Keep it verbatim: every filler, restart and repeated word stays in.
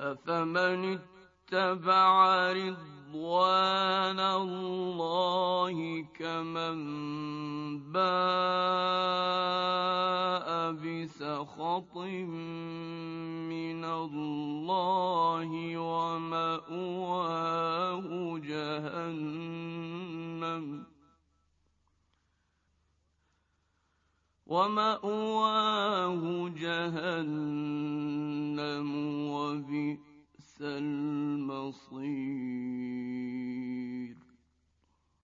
أفمن اتبع رضوان الله كمن باء بسخط من الله ومأواه جهنم ومأواه جهنم وبئس المصير.